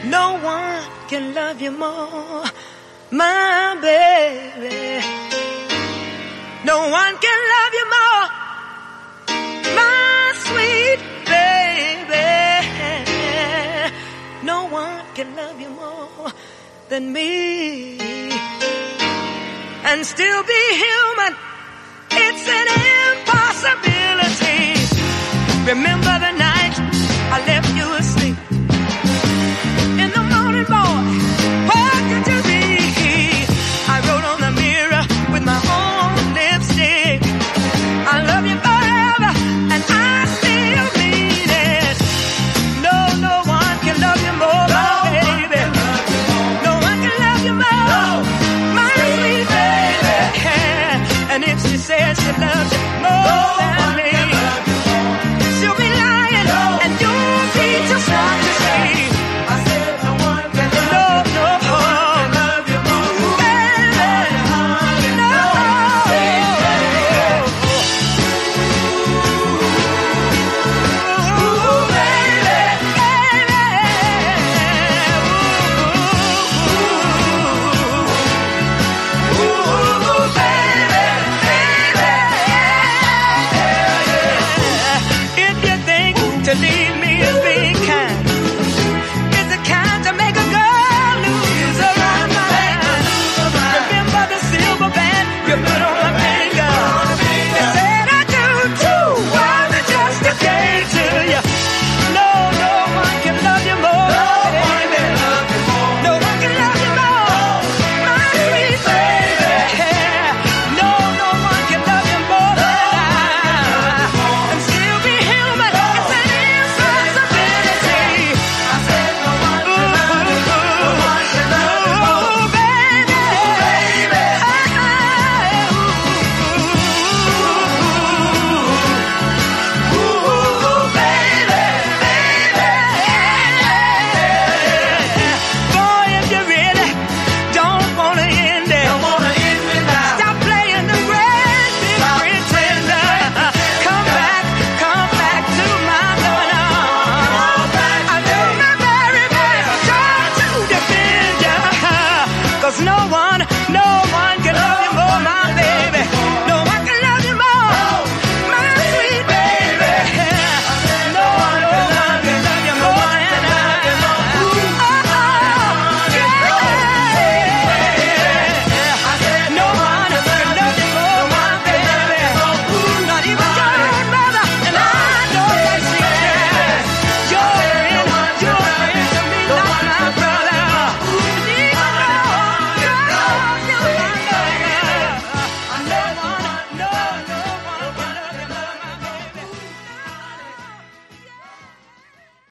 No one can love you more, my baby. No one can love you more, my sweet baby. No one can love you more than me. And still be human, it's an impossibility. Remember the night I left you asleep. In the morning, boy, what could you be? I wrote on the mirror with my own lipstick, I love you forever, and I still mean it. No, no one can love you more, my baby. No one can love you more, my sweet baby. And if she says she loves you,